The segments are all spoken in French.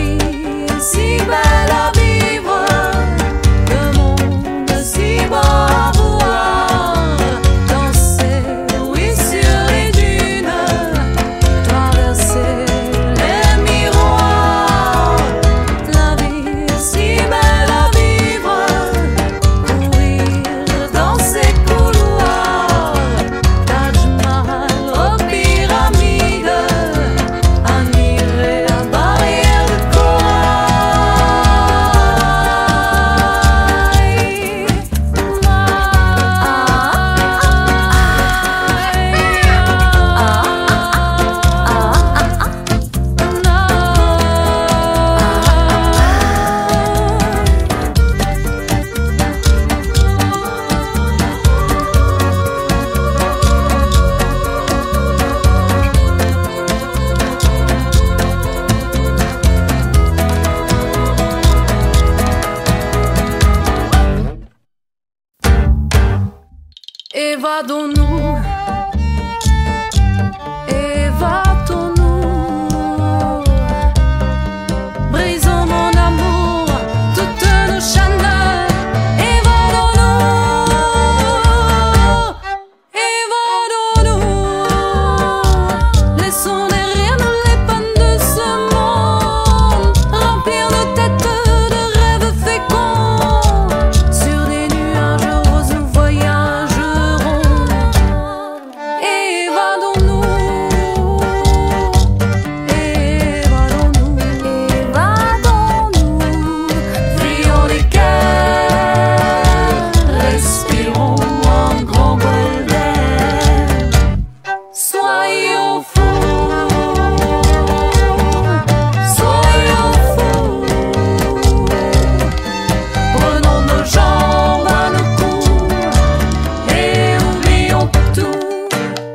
vie est si belle à vivre, le monde si beau à voir. Danser, oui, sur les dunes, traverser les miroirs. La vie est si belle à vivre, courir dans ces couloirs. Taj Mahal aux pyramides, admirer la barrière de corail. Évadons-nous, évadons-nous, brisons mon amour, toutes nos chaînes. Évadons-nous, évadons-nous, laissons derrière nous les peines de ce monde, remplir nos têtes de rêves féconds. Sur des nuages roses nous voyagerons. Évadons-nous, évadons-nous, évadons-nous, fuyons les cœurs, respirons un grand bol d'air. Soyons fous, soyons fous, prenons nos jambes à nos cous et oublions tout.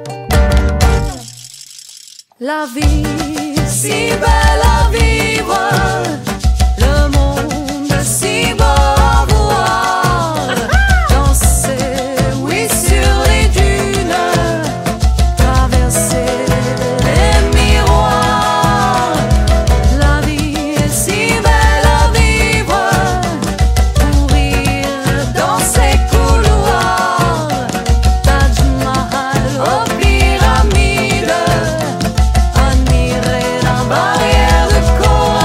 La vie est si belle à vivre, le monde si beau à voir. Danser, oui, sur les dunes, traverser les miroirs. La vie est si belle à vivre, courir dans ces couloirs. Taj Mahal aux pyramides, admirer la barrière de corail.